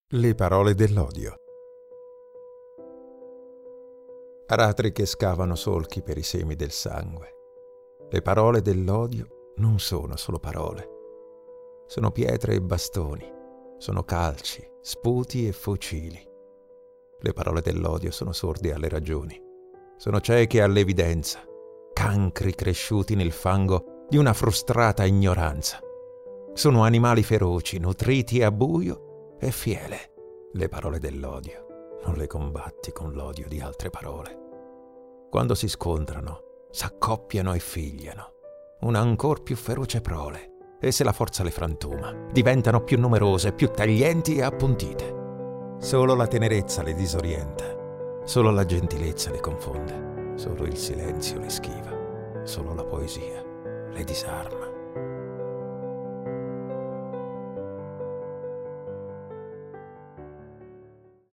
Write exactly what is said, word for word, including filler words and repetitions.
Le parole dell'odio. Aratri che scavano solchi per i semi del sangue. Le parole dell'odio non sono solo parole. Sono pietre e bastoni, sono calci, sputi e fucili. Le parole dell'odio sono sorde alle ragioni, sono cieche all'evidenza, cancri cresciuti nel fango di una frustrata ignoranza. Sono animali feroci, nutriti a buio e fiele. Le parole dell'odio non le combatti con l'odio di altre parole. Quando si scontrano, s'accoppiano e figliano, una ancor più feroce prole, e se la forza le frantuma, diventano più numerose, più taglienti e appuntite. Solo la tenerezza le disorienta, solo la gentilezza le confonde, solo il silenzio le schiva, solo la poesia le disarma.